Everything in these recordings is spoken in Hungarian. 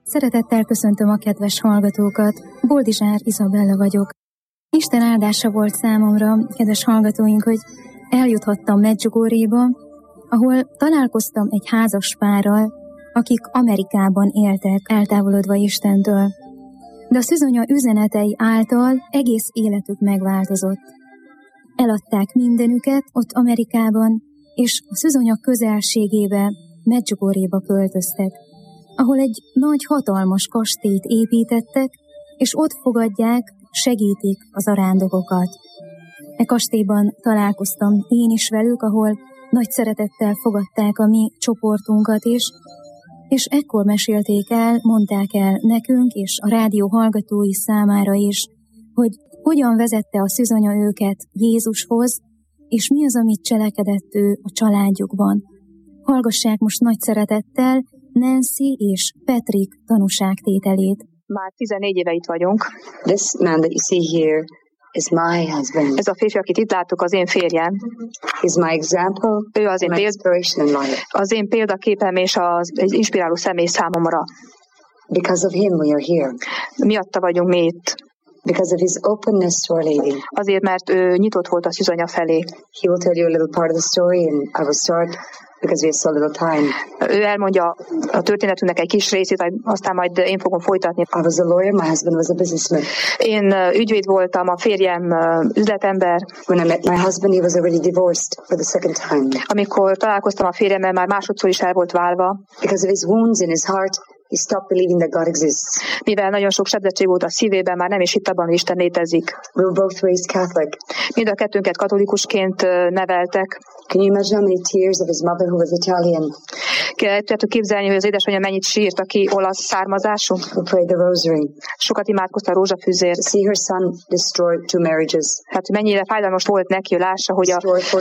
Szeretettel köszöntöm a kedves hallgatókat, Boldizsár Izabella vagyok. Isten áldása volt számomra, kedves hallgatóink, hogy eljuthattam Medjugorjéba, ahol találkoztam egy házas párral, akik Amerikában éltek, eltávolodva Istentől. De a szűzonya üzenetei által egész életük megváltozott. Eladták mindenüket ott Amerikában, és a szűzonya közelségébe, Medjugorjéba költöztek, ahol egy nagy, hatalmas kastélyt építettek, és ott fogadják, segítik az arándokokat. E kastélyban találkoztam én is velük, ahol nagy szeretettel fogadták a mi csoportunkat is, és ekkor mesélték el, mondták el nekünk és a rádió hallgatói számára is, hogy hogyan vezette a szűzonya őket Jézushoz, és mi az, amit cselekedett ő a családjukban. Hallgassák most nagy szeretettel Nancy és Patrick tanúságtételét. Már 14 éve itt vagyunk. This man that you see here is my husband. Ez a férfi, akit itt láttuk, az én férjem. He's my example, Ő az my inspiration in life. Az én példaképem és egy inspiráló személy számomra. Because of him we are here. Miatta vagyunk mi itt. Because of his openness to Our Lady. Azért, mert ő nyitott volt a szűzonya felé. He will tell you a little part of the story and I will start because we have so little time. Ő elmondja a történetünknek egy kis részét, aztán majd én fogom folytatni. I was a lawyer, my husband was a businessman. Én ügyvéd voltam, a férjem üzletember. When I met my husband, he was already divorced for the second time. Amikor találkoztam a férjemmel, már másodszor is el volt válva. Because of his wounds in his heart, he stopped believing that God exists. Mivel nagyon sok sebzettség volt a szívében, már nem is hitt abban, hogy Isten létezik. We were both raised Catholic. Mind a kettőnket katolikusként neveltek. Can you imagine how many tears of his mother who was Italian? Tudjátok képzelni, hogy az édesanyja mennyit sírt, aki olasz származású? Who prayed the rosary? Sokat imádkozta a rózsafűzért. To see her son destroy 2 marriages. Hát mennyire fájdalmas volt neki, hogy lássa, hogy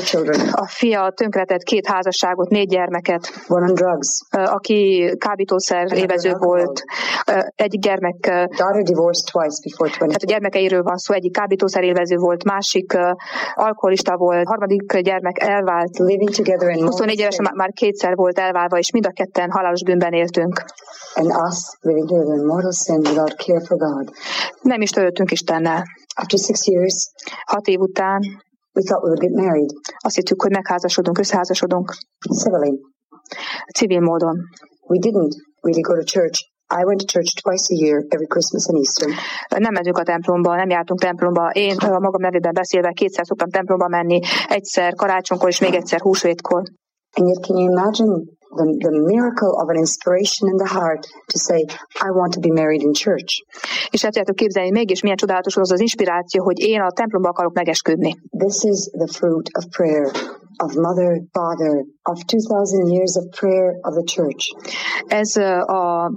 a fia tönkretett 2 házasságot, 4 gyermeket. One on drugs. Aki kábítószer évező volt. Egyik gyermek... Daughter divorced twice before 20. Hát a gyermekeiről van szó, egyik kábítószer évező volt, másik alkoholista volt, harmadik gyermek elvált. Living together in 24 évesen már 2-szer volt elválva, és mind a ketten halálos bűnben éltünk. And us living together in mortal sin without care for God. Nem is törődtünk Istennel. After 6 years, 6 év után we thought we would get married. Azt hittük, hogy megházasodunk, összeházasodunk. Civilly. Civil módon. We didn't really go to church. I went to church twice a year, every Christmas and Easter. Nem mentünk a templomba, nem jártunk templomba. Én a magam nevében beszélve 2-szer szoktam templomba menni, egyszer karácsonykor és még egyszer húsvétkor. And yet can you imagine the miracle of an inspiration in the heart to say, I want to be married in church. És el tudjátok képzelni, mégis milyen csodálatos az az inspiráció, hogy én a templomba akarok megesküdni. This is the fruit of prayer, of mother, father, of 2000 years of prayer of the church. Ez a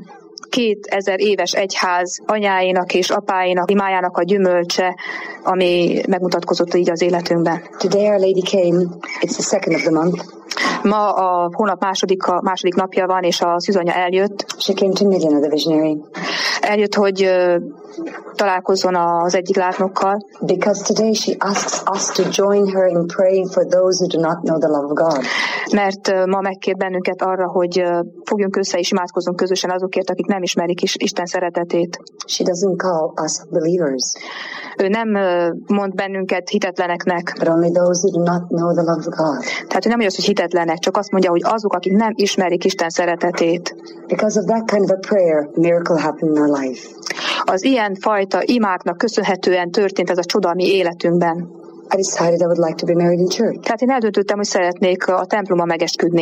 2000 éves egyház anyáinak és apáinak imájának a gyümölcse, ami megmutatkozott így az életünkben. Today Our Lady came. It's the second of the month. Ma a hónap második napja van, és a szűzonya eljött. She came to Milan, the visionary. Eljött, hogy találkozzon az egyik látnokkal. Because today she asks us to join her in praying for those who do not know the love of God. Mert ma megkér bennünket arra, hogy fogjunk össze és imádkozzunk közösen azokért, akik nem ismerik Isten szeretetét. She doesn't call us believers. Ő nem mond bennünket hitetleneknek. But only those who do not know the love of God. Tehát ő nem mondja azt, hogy hitetlenek, csak azt mondja, hogy azok, akik nem ismerik Isten szeretetét. Because of that kind of a prayer, miracle happened in our life. Az ilyen fajta imáknak köszönhetően történt ez a csoda a mi életünkben. I decided I would like to be married in church. Tehát én eldöntöttem, hogy szeretnék a templomba megesküdni.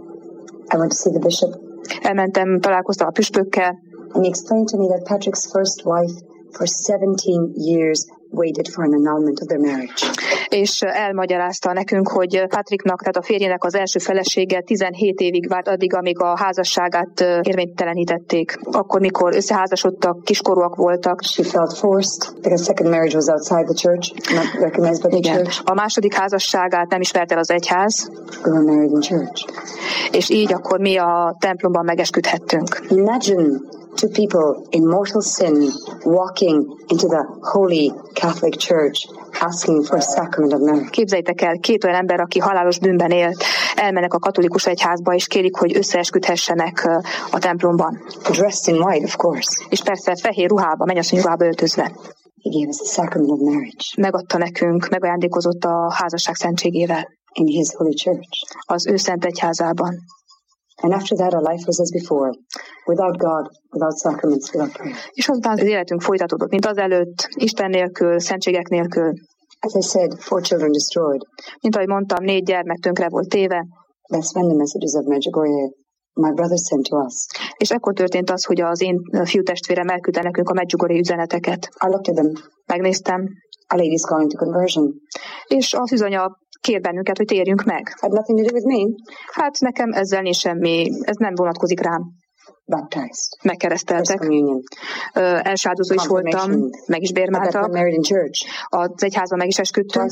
I went to see the bishop. Elmentem, találkoztam a püspökkel. And he explained to me that Patrick's first wife for 17 years waited for an annulment of their marriage. És elmagyarázta nekünk, hogy Patricknak, tehát a férjének az első felesége 17 évig várt addig, amíg a házasságát érvénytelenítették. Akkor, mikor összeházasodtak, kiskorúak voltak. She felt forced because second marriage was outside the church, not recognized by the church. A második házasságát nem ismert el az egyház. We were married in church. És így akkor mi a templomban megesküdhettünk. Imagine 2 people in mortal sin walking into the holy Catholic Church asking for a sacrament of marriage. Képzeljétek el, 2 olyan ember, aki halálos bűnben élt, elmennek a katolikus egyházba, és kérik, hogy összeesküdhessenek a templomban. Dressed in white, of course. És persze fehér ruhába, mennyasszony ruhába öltözve. He gave us the sacrament of marriage. Megadta nekünk, megajándékozott a házasság szentségével. In his holy church. Az ő szent egyházában. And after that, our life was as before, without God, without sacraments, without prayer. És azután az életünk folytatódott, mint azelőtt, Isten nélkül, szentségek nélkül. As I said, 4 children destroyed. Mint ahogy mondtam, 4 gyermek tönkre volt téve. That's when the messages of Medjugorje, my brother, sent to us. És ekkor történt az, hogy az én fiútestvérem elküldte nekünk a Medjugorje üzeneteket. I looked at them. Megnéztem. A lady's calling to conversion. És az üzanya kér bennünket, hogy térjünk meg. Had nothing to do with me. Hát nekem ezzel nincs semmi, ez nem vonatkozik rám. Baptized. Megkereszteltek. Első áldozó is voltam, meg is bérmáltak. Az egyházban meg is esküdtünk.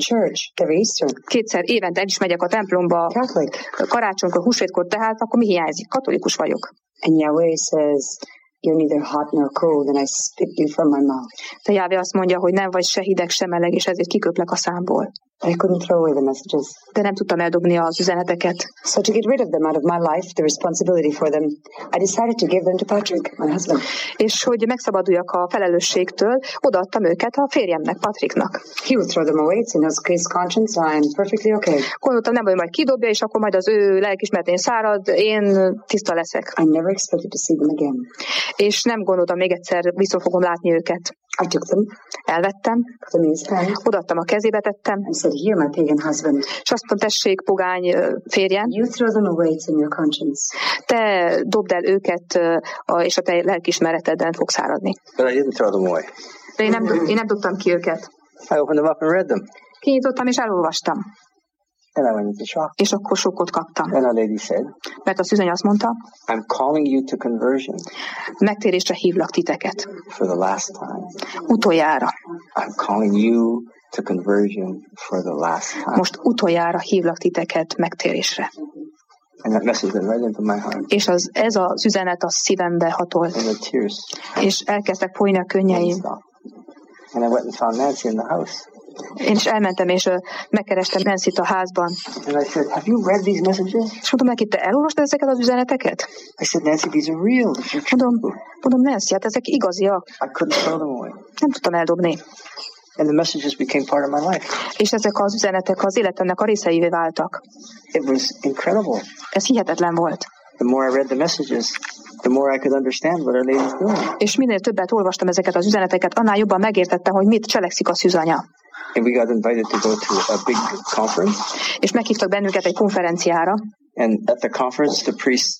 2-szer évente el is megyek a templomba. Karácsonykor, húsvétkor, tehát akkor mi hiányzik? Katolikus vagyok. And Yahweh says, you're neither hot nor cold, and I spit you from my mouth. De Jahve azt mondja, hogy nem vagy se hideg, se meleg, és ezért kiköplek a számból. I couldn't throw away the messages. De nem tudtam eldobni az üzeneteket. So to get rid of them out of my life, the responsibility for them, I decided to give them to Patrick, my husband. És hogy megszabaduljak a felelősségtől, odaadtam őket a férjemnek, Patricknak. He would throw them away, it's in his conscience, I'm perfectly okay. Gondoltam, nem, hogy majd kidobja, és akkor majd az ő lelkiismeretén szárad, én tiszta leszek. I never expected to see them again. És nem gondoltam, még egyszer vissza fogom látni őket. I took them. Elvettem. Put them in his hand. Odaadtam a kezébe, tettem. And said, here, my pagan husband. És azt mondtam, tessék, pogány férjem. You throw them away, it's in your conscience. Te dobd el őket, és a te lelkiismereteden fogsz áradni. But I didn't throw them away. De én nem dobtam ki őket. I opened them up and read them. Kinyitottam és elolvastam. And I went into shock. És akkor sokkot kaptam. And a lady said, mert az üzeny azt mondta, I'm calling you to conversion. Megtérésre hívlak titeket. For the last time. Utoljára. I'm calling you to conversion for the last time. Most utoljára hívlak titeket megtérésre. And that message went right into my heart. És ez az üzenet a szívembe hatolt. And the tears. És elkezdtek folyni a könnyeim. And I went and found Nancy in the house. Én is elmentem, és megkerestem Nancy-t a házban. And I said, have you read these messages? És mondom neki, te elolvastad ezeket az üzeneteket? I said, Nancy, these are real. Mondom, Nancy, hát ezek igaziak. I couldn't throw them away. Nem tudtam eldobni. And the messages became part of my life. És ezek az üzenetek az életemnek a részeivé váltak. It was incredible. Ez hihetetlen volt. The more I read the messages, the more I could understand what our lady's doing. És minél többet olvastam ezeket az üzeneteket, annál jobban megértettem, hogy mit cselekszik a szűzanya. And we got invited to go to a big conference. És meghívtak bennünket egy konferenciára. And at the conference, the priest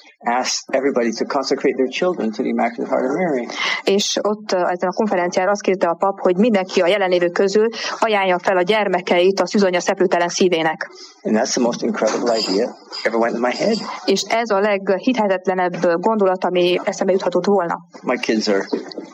asked everybody to consecrate their children to the Immaculate Heart of Mary. És ott ezen a konferenciára azt kérte a pap, hogy mindenki a jelenlévő közül ajánlja fel a gyermekeit a szűzanya szeplőtelen szívének. And that's the most incredible idea ever went in my head. És ez a leghihetetlenebb gondolat, ami eszembe juthatott volna. My kids are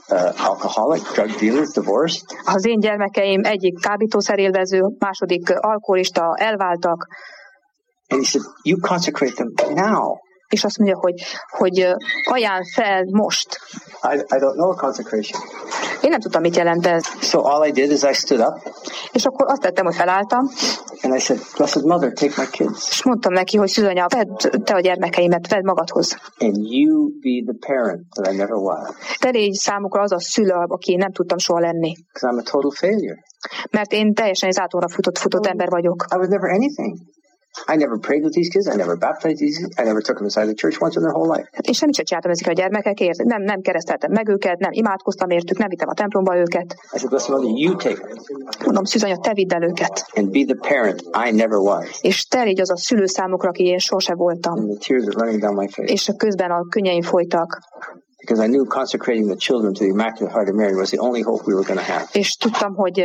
alcoholic, drug dealers, divorced. Az én gyermekeim egyik kábítószerélvező, második alkoholista, elváltak. And he said, you consecrate them now. És azt mondja, hogy ajánl fel most. I don't know a consecration. Én nem tudtam, mit jelent ez. So all I did is I stood up. És akkor azt tettem, hogy felálltam. And I said, Blessed Mother, take my kids. És mondtam neki, hogy szűzanya, vedd te a gyermekeimet, vedd magadhoz. And you be the parent that I never was. Te légy számukra az a szülő, aki nem tudtam soha lenni. Because I'm a total failure. Mert én teljesen zátóra futott ember vagyok. I was never anything. I never prayed with these kids. I never baptized these kids. I never took them inside the church once in their whole life. Én semmit sem csináltam ezekkel a gyermekekért. Nem kereszteltem meg őket, nem imádkoztam értük, nem vittem a templomba őket. I said, Blessed Mother, you take them. Mondom, szűzanya, te vidd el őket. And be the parent I never was. És te légy az a szülő számukra, aki én sose voltam. And the tears are running down my face. És közben a könnyeim folytak. Because I knew consecrating the children to the Immaculate Heart of Mary was the only hope we were going to have. És tudtam, hogy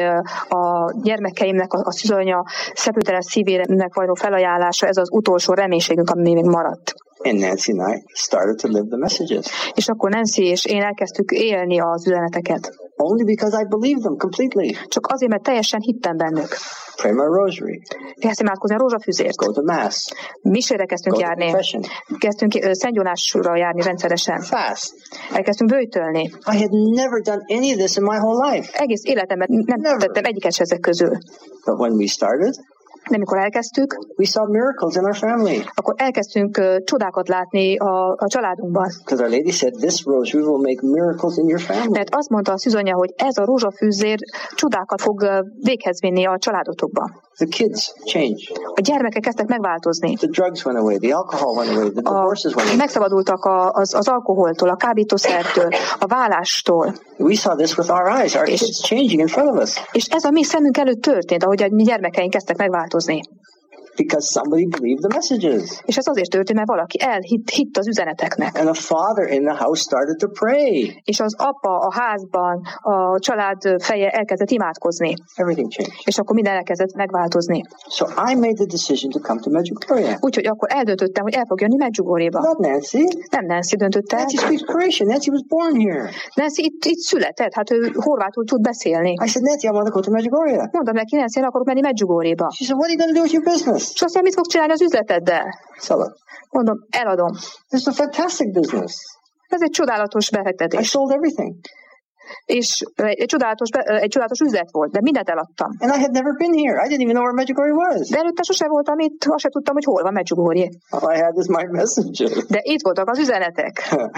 a gyermekeimnek a szűzanya szeplőtelen szívének való felajánlása, ez az utolsó reménységünk, ami még maradt. And Nancy and I started to live the messages. És akkor Nancy és én elkezdtük élni az üzeneteket. Only because I believed them completely. Csak azért, mert teljesen hittem bennük. Pray my rosary. Kezdtem átkozni a rózsafűzért. Go to mass. Misére kezdtünk járni. Kezdtünk Szentgyónásra járni rendszeresen. Fast. Elkezdtünk böjtölni. I had never done any of this in my whole life. Egész életemben nem tettem egyiket se ezek közül. But when we started, de amikor elkezdtük, we saw miracles in our family. Akkor elkezdtünk csodákat látni a családunkban. Because Our Lady said, this rosary will make miracles in your family. Mert azt mondta a szűzanya, hogy ez a rózsafűzér csodákat fog véghez vinni a családotokba. The kids change. A gyermekek kezdtek megváltozni. The drugs went away, the alcohol went away, the divorces went away. Megszabadultak az alkoholtól, a kábítószertől, a vállástól. We saw this with our eyes, our kids changing in front of us. És ez a mi szemünk előtt történt, ahogy a mi gyermekeink kezdtek megváltozni. Because somebody believed the messages. És ez azért történt, mert valaki hitt az üzeneteknek. And the father in the house started to pray. És az apa a házban, a család feje elkezdett imádkozni. Everything changed. És akkor minden elkezdett megváltozni. So I made the decision to come to Medjugorje. Úgyhogy akkor eldöntöttem, hogy el fog jönni Medjugorjéba. Not Nancy. Nem Nancy döntötte. Nancy speaks Croatian. Nancy was born here. Nancy itt született, hát ő horvátul tud beszélni. I said, Nancy, I want to go to Medjugorje. Mondtam neki, Nancy, én akarok menni Medjugorjéba. She said, what are you going to do with your business? És azt mondja, mit fog csinálni az üzleteddel? Sell it. Mondom, eladom. This is a fantastic business. Ez egy csodálatos befektetés. I sold everything. És egy csodálatos üzlet volt, de mindent eladtam. And I had never been here. I didn't even know where Medjugorje was. De előtte sosem voltam itt, azt sem tudtam, hogy hol van Medjugorje. All I had is my messages. De itt voltak az üzenetek.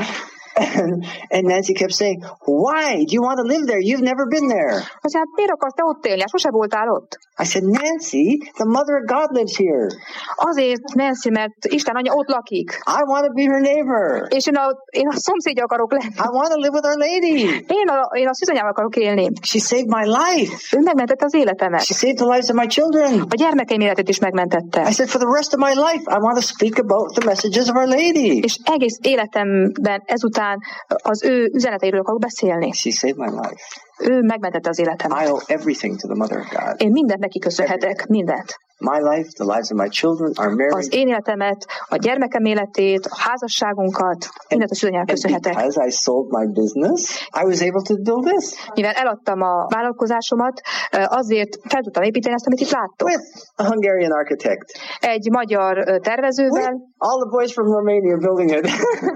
And Nancy kept saying, why? Do you want to live there? You've never been there. Azt mondja, hát miért akarsz te ott élni? Hát sose voltál ott. I said, Nancy, the mother of God lives here. Azért, Nancy, mert Isten anyja ott lakik. I want to be her neighbor. És én a szomszédja akarok lenni. I want to live with Our Lady. Én a szűzanyával akarok élni. She saved my life. Ő megmentette az életemet. She saved the lives of my children. A gyermekeim életét is megmentette. I said, for the rest of my life, I want to speak about the messages of Our Lady. És egész életemben ezután az ő üzeneteiről akarok beszélni. She saved my life. Ő megmentette az életemet. I owe everything to the Mother of God. Én mindent neki köszönhetek, mindent. My life, the lives of my children, our marriage. Az én életemet, a gyermekem életét, a házasságunkat, mindent a szűzanyának köszönhetek. Because I sold my business, I was able to build this. Mivel eladtam a vállalkozásomat, azért fel tudtam építeni azt, amit itt láttok. With a Hungarian architect. Egy magyar tervezővel. With all the boys from Romania building it.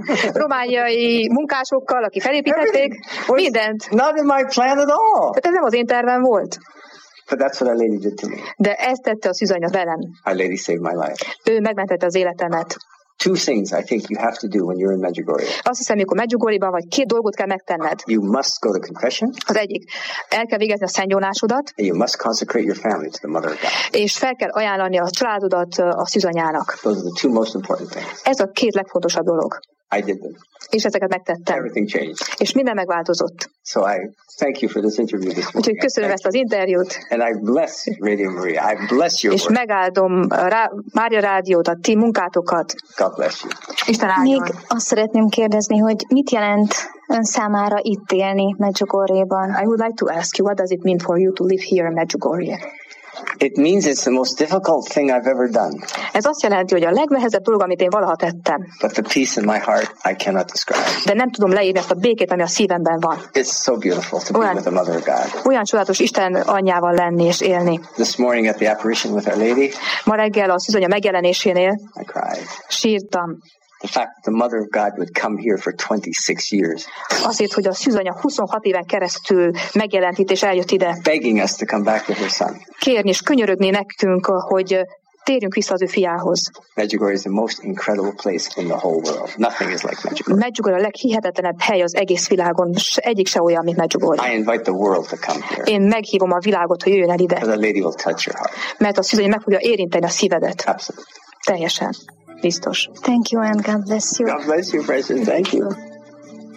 Romániai munkásokkal, akik felépítették. Mindent. Not in my plan at all. Tehát ez nem az én tervem volt. But that's what Our Lady did to me. De ezt tette a szűzanya velem. Our Lady saved my life. Ő megmentette az életemet. Two things I think you have to do when you're in Medjugorje. Azt hiszem, mikor Medjugorjeban vagy, két dolgot kell megtenned. You must go to confession. Az egyik, el kell végezni a szentgyónásodat. And you must consecrate your family to the Mother of God. És fel kell ajánlani a családodat a szűzanyának. Those are the two most important things. Ez a két legfontosabb dolog. I did them. És ezeket megtettem. Everything changed. És minden megváltozott. So I thank you for this interview this morning. Úgyhogy köszönöm ezt az interjút. And I bless Radio Maria. I bless your és work. Megáldom Mária Rádiót, a ti munkátokat. God bless you. Isten áldjon. Még azt szeretném kérdezni, hogy mit jelent ön számára itt élni Medjugorjéban? I would like to ask you, what does it mean for you to live here in Medjugorje? It means it's the most difficult thing I've ever done. Ez azt jelenti, hogy a legnehezebb dolog, amit én valaha tettem. But the peace in my heart I cannot describe. De nem tudom leírni ezt a békét, ami a szívemben van. It's so beautiful to be with the Mother of God. Olyan csodálatos Isten anyjával lenni és élni. This morning at the apparition with Our Lady, ma reggel a szűzanya megjelenésénél I cried. Sírtam. The fact that the Mother of God would come here for 26 years. Azért, hogy a szűzanya 26 éven keresztül megjelent itt és eljött ide. Begging us to come back with her son. Kérni és könyörögni nekünk, hogy térjünk vissza az ő fiához. Medjugorje is the most incredible place in the whole world. Nothing is like Medjugorje. Medjugorje a leghihetetlenebb hely az egész világon. Egyik se olyan, mint Medjugorje. I invite the world to come here. Én meghívom a világot, hogy jöjjön el ide. The Lady will touch your heart. Mert a szűzanya meg fogja érinteni a szívedet. Absolutely. Teljesen. Biztos. Thank you and God bless you. God bless you, precious. Thank you.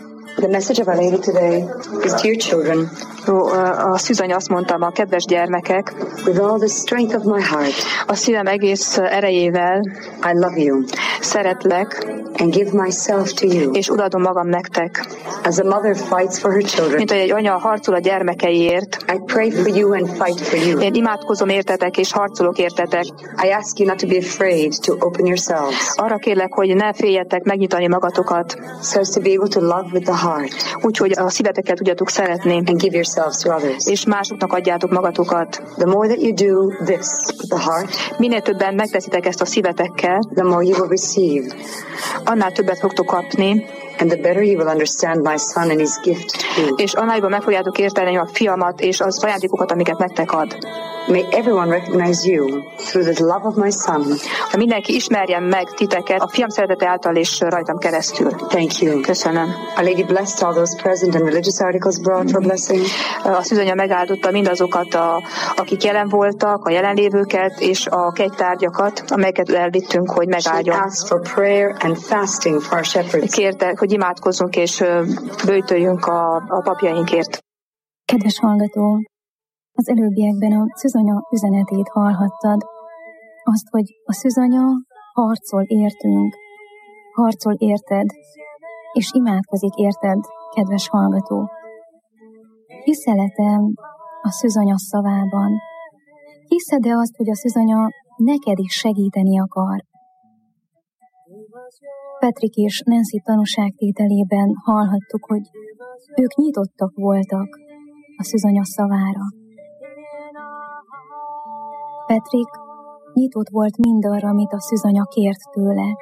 The message of Our Lady today is, dear children, A szűzanya azt mondta, a kedves gyermekek, with all the strength of my heart, a szívem egész erejével I love you szeretlek, and give myself to you. és odaadom magam nektek. As a mother fights for her children, Mint hogy egy anya harcol a gyermekeiért, I pray for you and fight for you. én imádkozom értetek, és harcolok értetek. I ask you not to be afraid to open yourselves, Arra kérlek, hogy ne féljetek megnyitani magatokat, so as to be able to love with the heart úgyhogy a szívetekkel tudjatok szeretni, and give yourselves to others. és másoknak adjátok magatokat. The more that you do this with the heart, Minél többen megteszitek ezt a szívetekkel, the more you will receive, annál többet fogtok kapni, and the better you will understand my son and his gift to you. és annál jobban meg fogjátok érteni a fiamat, és az ajándékokat, amiket nektek ad. May everyone recognize you through the love of my son. Ha mindenki ismerjen meg titeket a fiam szeretete által és rajtam keresztül. Thank you. Köszönöm. Our Lady blessed all those present and religious articles brought for blessing. A szűzanya megáldotta mindazokat, akik jelen voltak, a jelenlévőket és a kegytárgyakat, amelyeket elvittünk, hogy She megáldjon. asked for prayer and fasting for our shepherds. Kérte, hogy imádkozzunk és böjtöljünk a papjainkért. Kedves hallgató, az előbbiekben a szűzanya üzenetét hallhattad, azt, hogy a szűzanya harcol értünk, harcol érted, és imádkozik érted, kedves hallgató. Hiszel-e te a szűzanya szavában? Hiszed-e azt, hogy a szűzanya neked is segíteni akar? Patrick és Nancy tanúságtételében hallhattuk, hogy ők nyitottak voltak a szűzanya szavára. Patrick nyitott volt mindarra, amit a szűzanya kért tőle.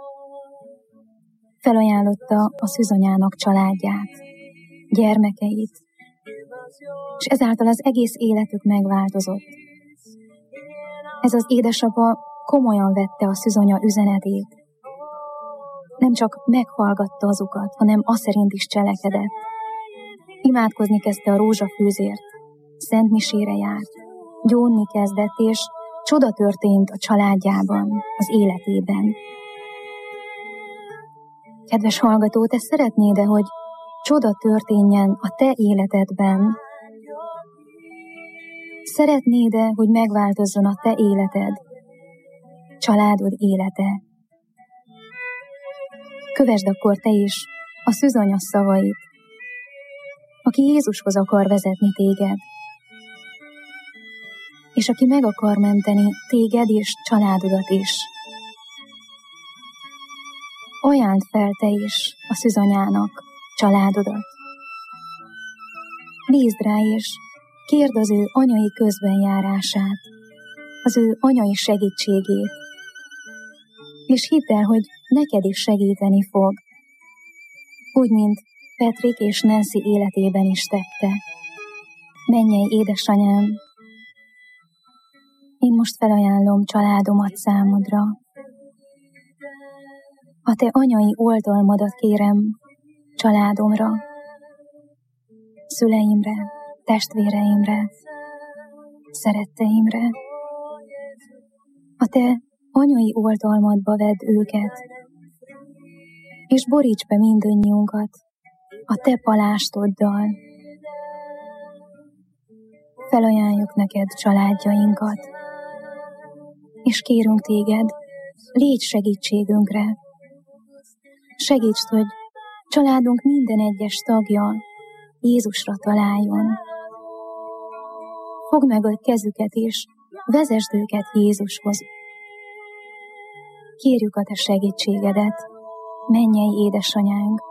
Felajánlotta a szűzanyának családját, gyermekeit, és ezáltal az egész életük megváltozott. Ez az édesapa komolyan vette a szűzanya üzenetét. Nem csak meghallgatta azokat, hanem aszerint is cselekedett. Imádkozni kezdte a rózsafűzért, szentmisére járt, gyónni kezdett, és csoda történt a családjában, az életében. Kedves hallgató, te szeretnéd-e, hogy csoda történjen a te életedben? Szeretnéd-e, hogy megváltozzon a te életed, családod élete? Kövesd akkor te is a szűzanya szavait, aki Jézushoz akar vezetni téged, és aki meg akar menteni téged és családodat is. Ajánd fel te is a szűzanyának családodat. Bízd rá és kérd az ő anyai közbenjárását, az ő anyai segítségét, és hidd el, hogy neked is segíteni fog, úgy, mint Patrick és Nancy életében is tette. Mennyei édesanyám, én most felajánlom családomat számodra. A te anyai oltalmadat kérem családomra, szüleimre, testvéreimre, szeretteimre. A te anyai oltalmadba vedd őket, és boríts be mindannyiunkat a te palástoddal. Felajánljuk neked családjainkat, és kérünk téged, légy segítségünkre. Segítsd, hogy családunk minden egyes tagja Jézusra találjon. Fogd meg a kezüket, és vezesd őket Jézushoz. Kérjük a te segítségedet, mennyei édesanyánk.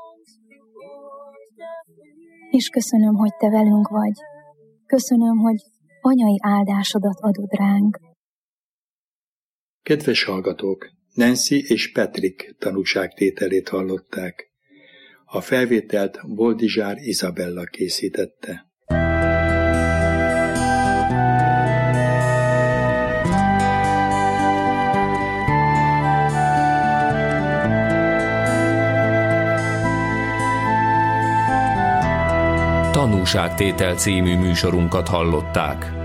És köszönöm, hogy te velünk vagy. Köszönöm, hogy anyai áldásodat adod ránk. Kedves hallgatók, Nancy és Patrick tanúságtételét hallották. A felvételt Boldizsár Izabella készítette. Tanúságtétel című műsorunkat hallották.